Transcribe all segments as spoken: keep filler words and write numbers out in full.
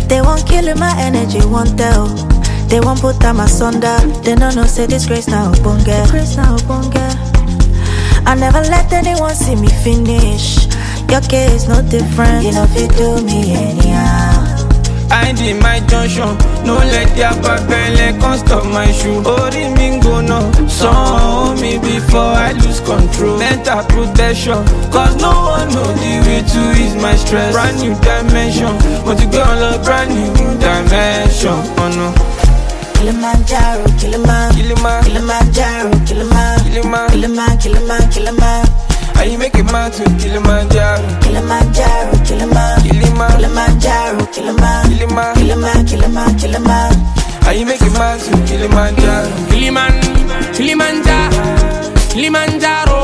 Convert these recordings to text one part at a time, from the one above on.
They won't kill my energy, won't tell. They won't put them asunder. They don't know say this grace now bunga. Grace now bunga. I never let anyone see me finish. Your case no different. You know if you do me anyhow. I did my junction. No let their papele can't stop my shoe. Ori mingo no. Saw me before I lose control. Mental protection. Cause no one know the way to ease my stress. Brand new dimension. Want to go on a brand new dimension. Oh no. Kilimanjaro, Kiliman, Kiliman, Kilimanjaro, Kiliman, Kiliman, Kiliman, Kiliman, Kiliman. How you make it man to Kilimanjaro? Kilimanjaro, Kiliman, Kiliman, Kilimanjaro, Kiliman, Kiliman, Kiliman, Kiliman, Kiliman. How you make it man to Kilimanjaro? Kiliman, Kilimanjaro, Kilimanjaro.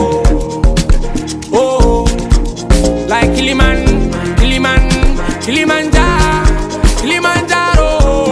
Oh, like Kiliman, Kiliman, Kilimanjaro, Kilimanjaro.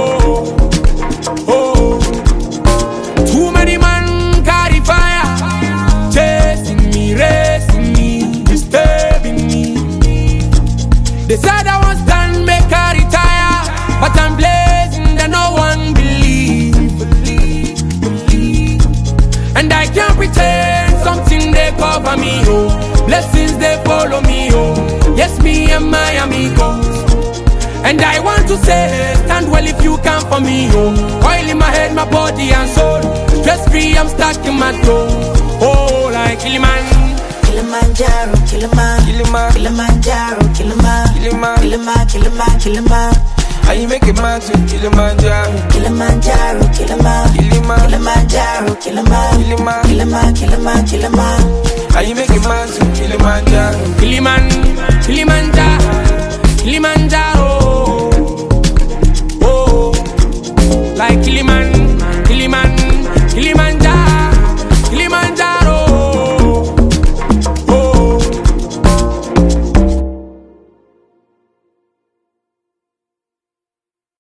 Oh, too many man carry fire, chasing me, racing me, disturbing me. They said I was done, make I retire, but I'm blazing that no one believe, believe, believe. And I can't pretend something they cover me, oh. Blessings they follow me, oh. Yes, me and my amigos. And I want to say, stand well if you can for me, oh. Oil in my head, my body and soul. Stress free, I'm stuck in my toe. Oh, like Kiliman. Kilimanjaro, Kiliman, Kiliman, Kilimanjaro, Kiliman, Kiliman, Kiliman, Kiliman, Kiliman. how you make it man to Kilimanjaro? Kilimanjaro, Kiliman, Kiliman, Kilimanjaro, Kiliman, Kiliman, Kiliman, Kiliman, Kiliman. how you make it man to Kilimanjaro? Kiliman, Kilimanjaro, Kilimanjaro.